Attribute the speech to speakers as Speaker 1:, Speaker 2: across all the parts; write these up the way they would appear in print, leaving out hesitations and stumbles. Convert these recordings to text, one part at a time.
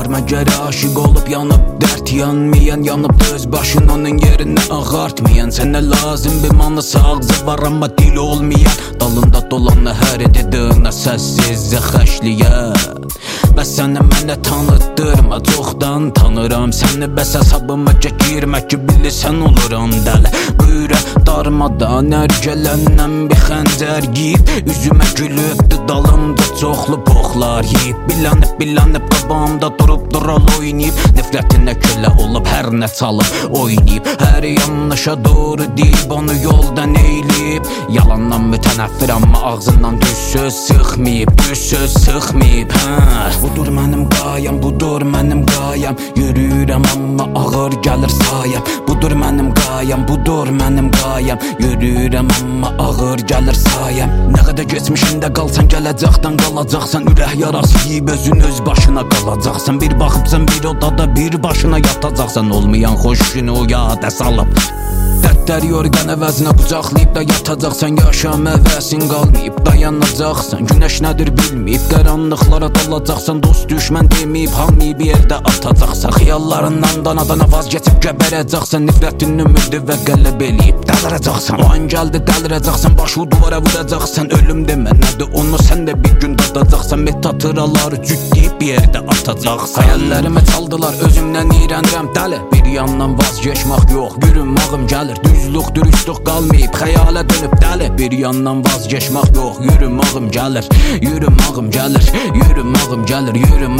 Speaker 1: Məgər aşıq olub yanıb, dərd yanmayan yanıb da öz başın onun yerinə ağartmayan. Sənə lazım bir manısı ağzı var amma dil olmayan, dalında dolanla hər edədığına səssiz xəşliyən. Bəs səni mənə tanıtdırma, çoxdan tanıram səni. Bəs hesabıma girmə ki bilirsən oluram dəli. Buyurə darmadan ərgələndən bir xəncər giyib, üzümə gülübdü dalımda çoxlu poxlar yiyib. Bilənib qabağımda durub dural oynayıb, nifrətinə kölə olub hər nə çalıb oynayıb. Hər yanlışa doğru deyib onu yoldan eylib. Yalandan mütənəffir amma ağzından düz söz sıxmayıb, düz söz sıxmayıb. Budur mənim qayam, budur mənim qayam, yürürəm amma ağır gəlir sayam. Budur mənim qayam, budur mənim qayam, yürürəm amma ağır gəlir sayam. Nə qədər geçmişində qalsan gələcəkdən qalacaqsan, ürək yarası yiyib özün öz başına qalacaqsan. Bir baxıbsan bir odada bir başına yatacaqsan, olmayan xoş günü o yada salıb. Dərdlər yorqan əvəzinə qucaqlayıb da yatacaqsan. Yaşam əvəsin qalmayıb dayanacaqsan. Günəş nədir bilməyib qaranlıqlara dalacaqsan. Dost düşmən deməyib hamıyı bir yerdə atacaqsan. Xiyallarından dana vazgeçib gəbərəcəksən. Nifrətin ümidi və qələb eləyib dəlirəcəksən. O an gəldi dəlirəcəksən, başı duvara vuracaqsan. Ölüm demə nədir onu sən də bir gün dadacaqsan. Metatıraları cüddəyib bir yerdə atacaqsan. Hayallərimi çaldılar, özümdən iyrənirəm dəli. Bir yandan vazgeçmək yox, yürümağım gəlir. Düzlük, dürüstlük qalmayıb, xəyala dönüb dəli. Bir yandan vazgeçmək yox, yürümağım gəlir. Yürümağım gəlir, yürümağım gəlir.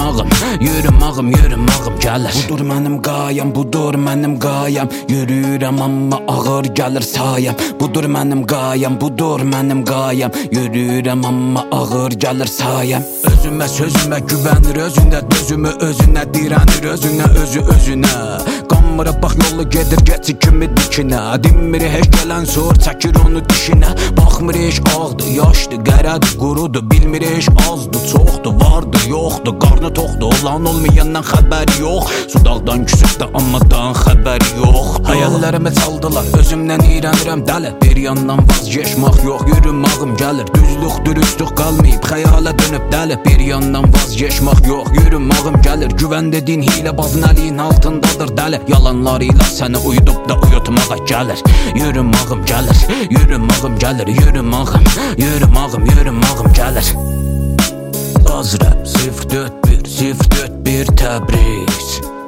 Speaker 1: Yürümağım gəlir. Budur mənim qayam, budur mənim qayam, yürürəm amma ağır gəlir sayam. Budur mənim qayam, budur mənim qayam, yürürəm amma ağır gəlir sayam. Özümə sözümə güvənir, özündə dözümü özünə dirənir, özünə özü özünə. Qanmıra bax yolu gedir geçi kimi dikinə. Dinmir heç gələn sor çəkir onu dişinə. Baxmır heç ağdı, yaşdı, qərədi, qurudu. Bilmir heç azdı, çoxdu, vardı, yoxdu. Qarnı toxdu, olan olmayandan xəbəri yox. Sudaqdan küsübdə ammadan xəbəri yoxdu. Hayallərimi çaldılar, özümdən iyrənirəm dəli. Bir yandan vazgeçmək yox, yürümağım gəlir. Düzlük, dürüstlük qalmayıb, xəyala dönüb dəli. Bir yandan vazgeçmək yox, yürümağım gəlir. Güvən dediyin hilebazın əliyin altındadır dəli. Yalanlarıyla səni uyudub da uyutmağa gəlir. Yürümağım gəlir, yürümağım gəlir. Yürümağım gəlir. Azrəb 041 041 Təbriz.